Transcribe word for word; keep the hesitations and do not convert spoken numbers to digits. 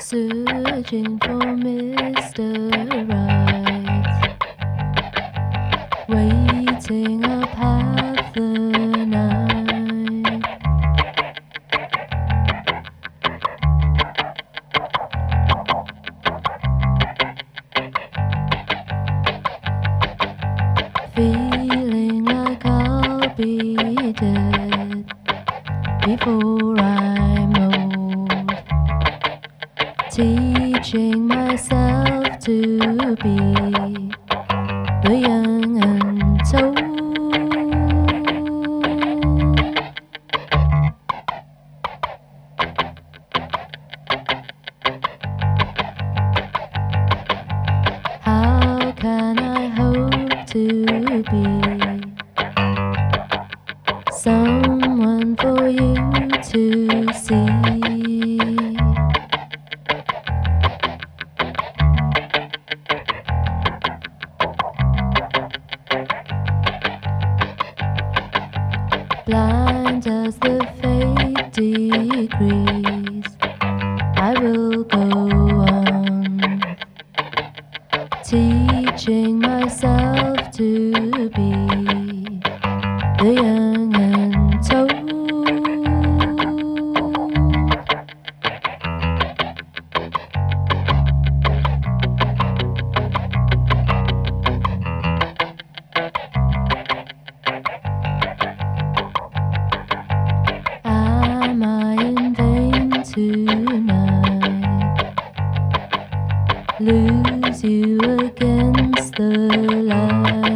searching for Mister Right, waiting up half the night. Feeling like I'll be dead before I'm old, teaching myself to be the young untold. How can I hope to be someone for you to see? Blind as the fate decrees, I will go on, teaching myself to be the young untold. Am I in vain tonight? Lose you against the light.